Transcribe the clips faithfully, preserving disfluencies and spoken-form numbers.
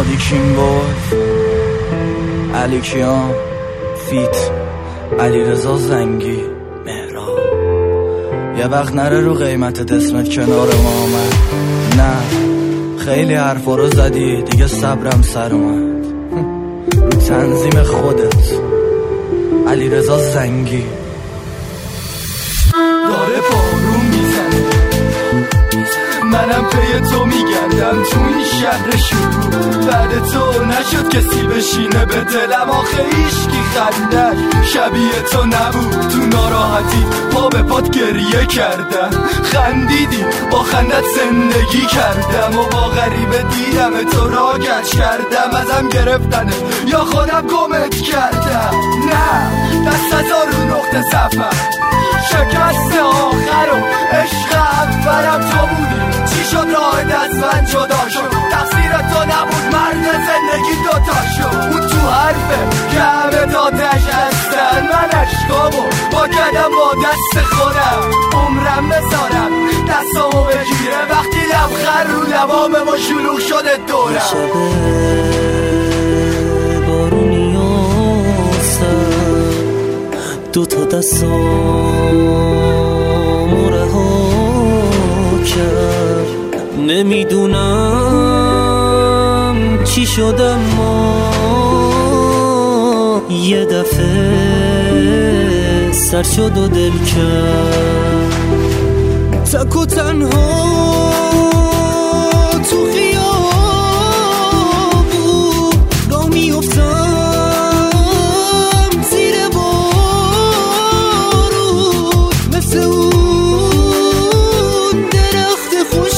هادی کینگوز، علی کیان فیت علیرضا زنگی مهراب. یه وقت نره رو قیمت اسمت کنار ما آمد، نه خیلی حرفا رو زدی دیگه صبرم سر اومد. رو تنظیم خودت علیرضا زنگی. داره بارون میزنه، منم پی تو میگردم تو این شهر شروع. بعد تو نشد کسی بشینه به دلم، آخه ایشکی خندش شبیه تو نبود. تو ناراحتی پا به پات گریه کردم، خندیدی با خندت زندگی کردم. و با غریبه دیدم تو را گچ کردم، ازم گرفتنه یا خودم گمت کردم. نه دست از آرو نقطه صفر، شکست آخر و عشق اولم تو بودی. چی شد راه دست من جدا شد، تقصیر تو نبود مرد زندگی دوتا شد. اون تو حرفه که همه دادش هستن، من عشقامو با کدم با دست خودم عمرم بذارم دستامو بگیره وقتی لبخر رو لبامه و شلوغ شده دورم. شبه بارونی آسم دوتا دستامو رها کرد. نمیدونم چی شدم، ما یه دفعه سر شد و دل کرد. تک و تنها تو خیابون را میافتم زیر بارون، مثل اون درخت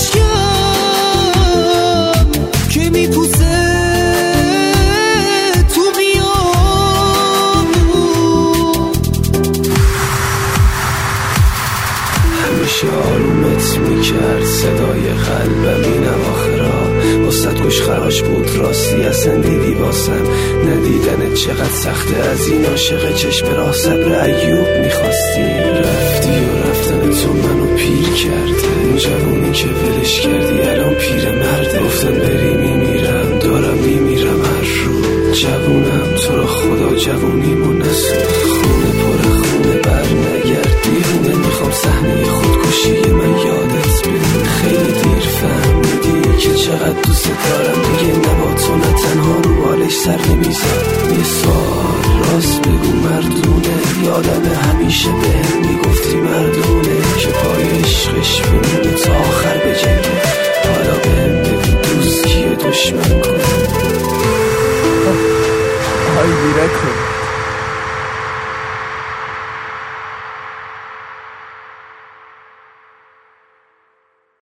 خشکم که میپوسه تو میامون. همیشه آرومت میکرد صدای قلبم، اینم آخرا واسد گوش خراش بود. راستی اصلا دیدی واسم ندیدنت چقدر سخته، از این عاشق چشم راه صبر ایوب میخواستی. رفتی و رفتن تو منو پیر کرده، این جوونی که ولش کردی الان پیر مرده. گفتم بری میمیرم، دارم میمیرم هر رو. جوونم تو را خدا جوونیمو نسوخت، خونه پر خونه بر نگرد دیوونه. میخوام صحنه خودکشی من یادت بره، خیلی دیر فهمیدی که چقدر دوست دارم. دیگه نبا تو نه تنها رو بالش سر نمیزم. یه سال راست بگو مردونه، یادم همیشه به